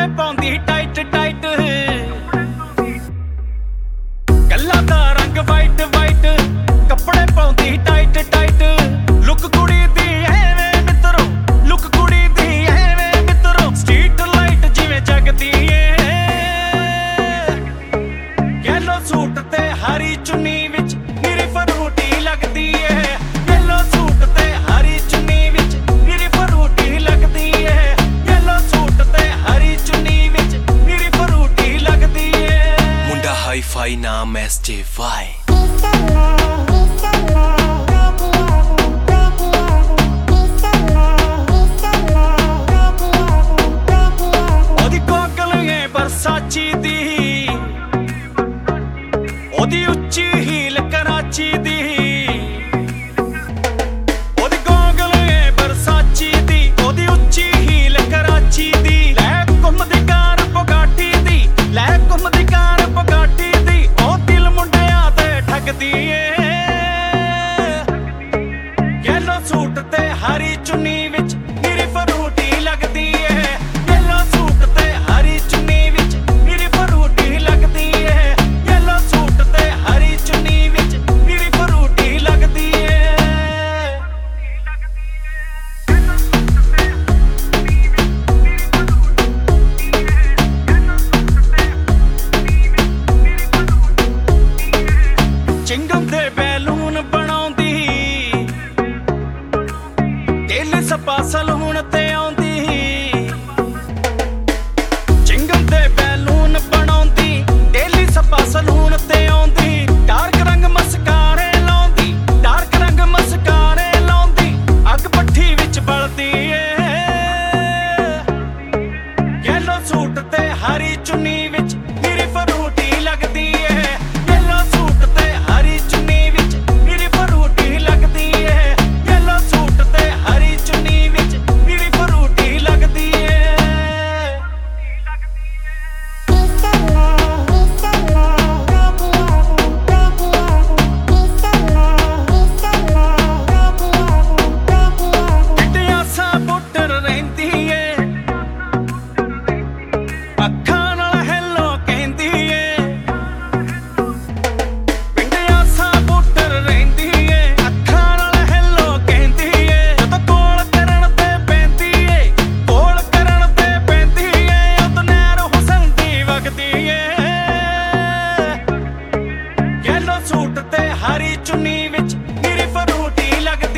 ਪਾਉਂਦੀ tight tight, ਗੱਲਾਂ ਦਾ ਰੰਗ ਵਾਈਟ ਵਾਈਟ, ਕੱਪੜੇ ਪਾਉਂਦੀ ਟਾਈਟ ਟਾਈਟ। ਲੁੱਕ ਕੁੜੀ ਦੀ ਐਵੇਂ ਮਿੱਤਰੋ, ਲੁੱਕ ਕੁੜੀ ਦੀ ਐਵੇਂ ਮਿੱਤਰੋ, ਸਟਰੀਟ ਲਾਈਟ ਜਿਵੇਂ ਜਗਦੀ ਏ। ਯੈਲੋ ਸੂਟ ਤੇ ਹਰੀ ਚੁੰਨੀ ਵਿੱਚ ਮੇਰੀ ਫਰੂਟੀ ਲੱਗਦੀ ਏ। ਯੈਲੋ ਸੂਟ ਤੇ ਹਰੀ ਚੁੰਨੀ ਵਿੱਚ ਮੇਰੀ ਫਰੂਟੀ ਲੱਗਦੀ ਏ। ਯੈਲੋ ਸੂਟ ਤੇ ਹਰੀ ਚੁੰਨੀ ਵਿੱਚ ਮੇਰੀ ਫਰੂਟੀ ਲੱਗਦੀ ਏ। ਮੁੰਡਾ ਹਾਈ ਫਾਈ ਨਾਮ SJY। ਉਹਦੀ ਕੋਕਲ ਏ ਵਰਸਾਚੀ ਦੀ, ਉਹਦੀ ਉੱਚੀ ਹੀਲ ਕਰਾਚੀ ਦੀ। ਉਹਦੀ ਗੋਗਲ ਏ ਵਰਸਾਚੀ ਦੀ, ਉਹਦੀ ਉੱਚੀ ਹੀਲ ਕਰਾਚੀ ਦੀ। ਲੈ ਘੁੰਮਦੀ ਕਾਰ ਬੁਗਾਟੀ ਦੀ, ਲੈ ਘੁੰਮਦੀ ਕਾਰ ਬੁਗਾਟੀ ਦੀ। ਉਹ ਦਿਲ ਮੁੰਡਿਆਂ ਤੇ ਠੱਗਦੀ ਏ। ਯੈਲੋ ਸੂਟ ਤੇ ਹਰੀ ਚੁੰਨੀ ਵਿੱਚ ਮੇਰੀ ਫਰੂਟੀ ਲੱਗਦੀ ਏ। ਯੈਲੋ ਸੂਟ ਤੇ ਹਰੀ ਚੁੰਨੀ ਵਿੱਚ ਮੇਰੀ ਫਰੂਟੀ ਲੱਗਦੀ ਏ। ਯੈਲੋ ਸੂਟ ਤੇ ਹਰੀ ਚੁੰਨੀ ਵਿੱਚ ਮੇਰੀ ਫਰੂਟੀ ਲੱਗਦੀ ਏ। ਚਿੰਗਮ ਦੇ ਬੈਲੂਨ ਬਣਾਉਂਦੀ, ਦਿਲ ਸਪਾ ਸਲੂਨ ਤੇ ਆਉਂਦੀ। ਚਿੰਗਮ ਦੇ ਬੈਲੂਨ ਬਣਾਉਂਦੀ, ਡੇਲੀ ਸਪਾ ਸਲੂਨ ਤੇ ਆਉਂਦੀ। ਡਾਰਕ ਰੰਗ ਮਸਕਾਰੇ ਲਾਉਂਦੀ, ਡਾਰਕ ਰੰਗ ਮਸਕਾਰੇ ਲਾਉਂਦੀ। ਅੱਗ ਭੱਠੀ ਵਿੱਚ ਬਲਦੀ ਏ। ਯੈਲੋ ਸੂਟ ਤੇ ਹਰੀ ਚੁੰਨੀ ਵਿੱਚ ਮੇਰੀ ਫਰੂਟੀ ਲੱਗਦੀ ਏ। ਯੈਲੋ ਸੂਟ ਤੇ ਹਰੀ ਚੁੰਨੀ ਵਿੱਚ ਮੇਰੀ ਫਰੂਟੀ ਲੱਗਦੀ ਏ। ਯੈਲੋ ਸੂਟ ਤੇ ਹਰੀ ਚੁੰਨੀ ਵਿੱਚ ਮੇਰੀ ਫਰੂਟੀ ਲੱਗਦੀ ਏ। ਚਿੱਟੀਆਂ ਸਾਂ ਬੁੱਟਰ ਰਹਿੰਦੀ ਏ, ਅੱਖਾਂ ਨਾਲ ਹੈਲੋ ਕਹਿੰਦੀ ਏ। ਪਿੰਡਿਆਂ ਸਾਂ ਬੁੱਟਰ ਰਹਿੰਦੀ ਏ, ਅੱਖਾਂ ਨਾਲ ਹੈਲੋ ਕਹਿੰਦੀ ਏ। ਜਦੋਂ ਕੋਲ ਕਰਨ ਤੇ ਪੈਂਦੀ ਏ, ਕੋਲ ਕਰਨ ਤੇ ਪੈਂਦੀ ਏ। ਉਦੋਂ ਨਹਿਰ ਹੁਸਨ ਦੀ ਵਗਦੀ ਏ। ਯੈਲੋ ਸੂਟ ਤੇ ਹਰੀ ਚੁੰਨੀ ਵਿੱਚ ਮੇਰੀ ਫਰੂਟੀ ਲੱਗਦੀ